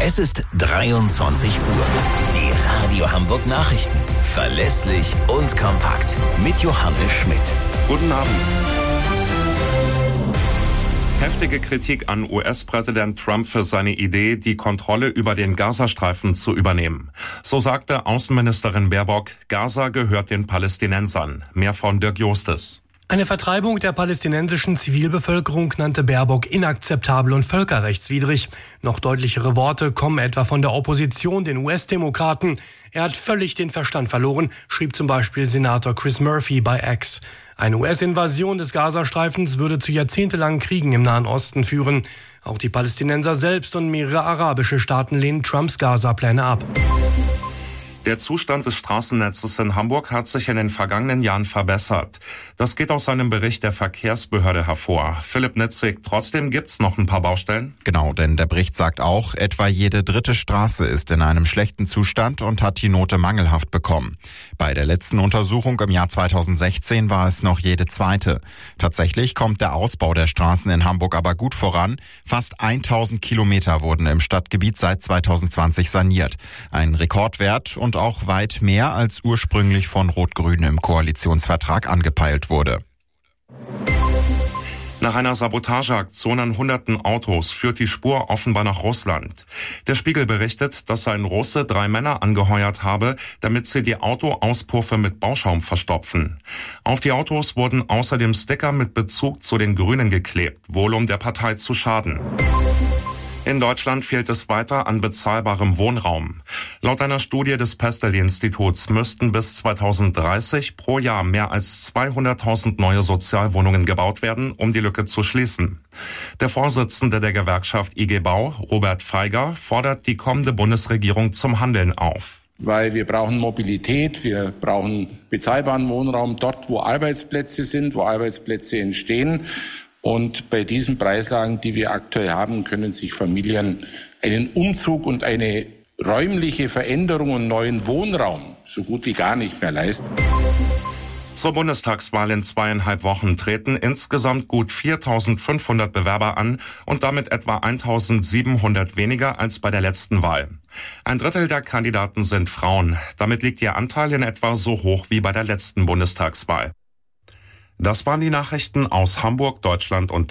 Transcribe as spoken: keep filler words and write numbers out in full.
Es ist dreiundzwanzig Uhr. Die Radio Hamburg Nachrichten. Verlässlich und kompakt. Mit Johannes Schmidt. Guten Abend. Heftige Kritik an U S-Präsident Trump für seine Idee, die Kontrolle über den Gazastreifen zu übernehmen. So sagte Außenministerin Baerbock, Gaza gehört den Palästinensern. Mehr von Dirk Jostes. Eine Vertreibung der palästinensischen Zivilbevölkerung nannte Baerbock inakzeptabel und völkerrechtswidrig. Noch deutlichere Worte kommen etwa von der Opposition, den U S-Demokraten. Er hat völlig den Verstand verloren, schrieb zum Beispiel Senator Chris Murphy bei X. Eine U S-Invasion des Gazastreifens würde zu jahrzehntelangen Kriegen im Nahen Osten führen. Auch die Palästinenser selbst und mehrere arabische Staaten lehnen Trumps Gaza-Pläne ab. Der Zustand des Straßennetzes in Hamburg hat sich in den vergangenen Jahren verbessert. Das geht aus einem Bericht der Verkehrsbehörde hervor. Philipp Nitzig, trotzdem gibt's noch ein paar Baustellen? Genau, denn der Bericht sagt auch, etwa jede dritte Straße ist in einem schlechten Zustand und hat die Note mangelhaft bekommen. Bei der letzten Untersuchung im Jahr zweitausendsechzehn war es noch jede zweite. Tatsächlich kommt der Ausbau der Straßen in Hamburg aber gut voran. Fast tausend Kilometer wurden im Stadtgebiet seit zweitausendzwanzig saniert. Ein Rekordwert und auch weit mehr als ursprünglich von Rot-Grün im Koalitionsvertrag angepeilt wurde. Nach einer Sabotageaktion an hunderten Autos führt die Spur offenbar nach Russland. Der Spiegel berichtet, dass ein Russe drei Männer angeheuert habe, damit sie die Autoauspuffe mit Bauschaum verstopfen. Auf die Autos wurden außerdem Sticker mit Bezug zu den Grünen geklebt, wohl um der Partei zu schaden. In Deutschland fehlt es weiter an bezahlbarem Wohnraum. Laut einer Studie des Pestel-Instituts müssten bis zweitausenddreißig pro Jahr mehr als zweihunderttausend neue Sozialwohnungen gebaut werden, um die Lücke zu schließen. Der Vorsitzende der Gewerkschaft I G Bau, Robert Feiger, fordert die kommende Bundesregierung zum Handeln auf. Weil wir brauchen Mobilität, wir brauchen bezahlbaren Wohnraum dort, wo Arbeitsplätze sind, wo Arbeitsplätze entstehen. Und bei diesen Preislagen, die wir aktuell haben, können sich Familien einen Umzug und eine räumliche Veränderung und neuen Wohnraum so gut wie gar nicht mehr leisten. Zur Bundestagswahl in zweieinhalb Wochen treten insgesamt gut viertausendfünfhundert Bewerber an und damit etwa eintausendsiebenhundert weniger als bei der letzten Wahl. Ein Drittel der Kandidaten sind Frauen. Damit liegt ihr Anteil in etwa so hoch wie bei der letzten Bundestagswahl. Das waren die Nachrichten aus Hamburg, Deutschland und